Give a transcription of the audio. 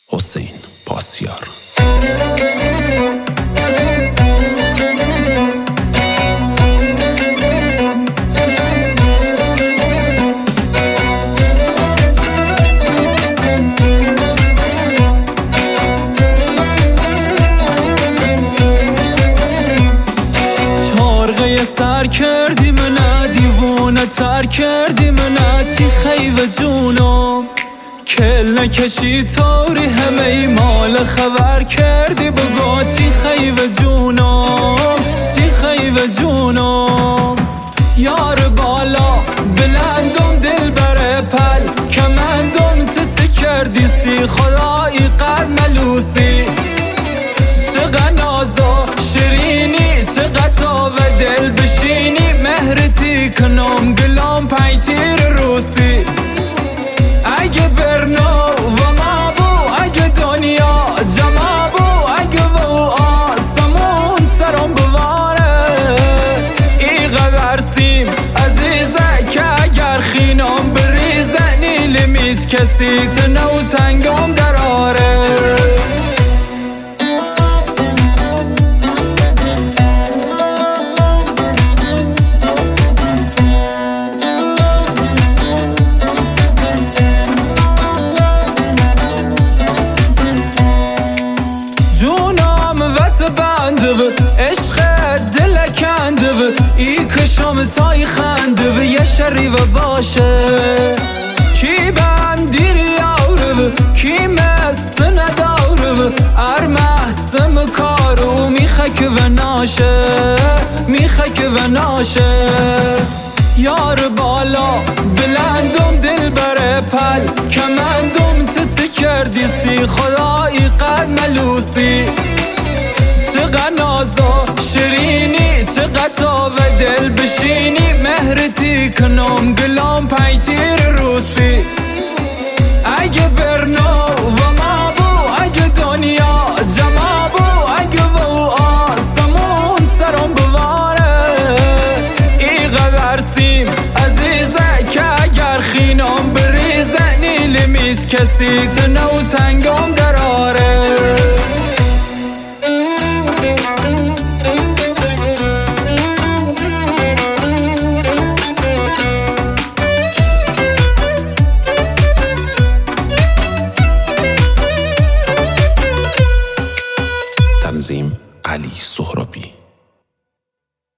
حسین پاسیار. سر کردی منه دیوونه تر کردی منه چی خیوه جونم کل نکشی تاری همه ای مال خبر کردی بگو چی خیوه جونم چی خیوه جونم یار بالا بلندم دل بره پل کمندم تت کردی سی خدایی قد ملوسی چقدر نازا شیرینی چقدر تا و دل بشینی مهرتی کنم گلام پیتیر روسی اگه برنا و ما بو اگه دنیا جمع بو اگه و آسمون سرم بواره ای قدر سیم عزیزه که اگر خینام بریزه نیلمیت کسی تنو تنگم دراره عشق دل کنده و ای کشم تای خنده و یه شریف باشه کی بندیر یاره و کی مست نداره و ارمحسم کارو میخک و ناشه میخک و ناشه یار بالا بلندم دل بره پل کمندم تت کردی سی خدایی قد ملوسی چقدر نازا شیرینی چقدر تا و دل بشینی مهرتی کنم گلام پیتیر روسی اگه برنا و ما بو اگه دنیا جمع بو اگه و آسمون سرم بواره ای قدر سیم عزیزه که اگر خینام بریزه نیلمیت کسی تنو تنگم دراره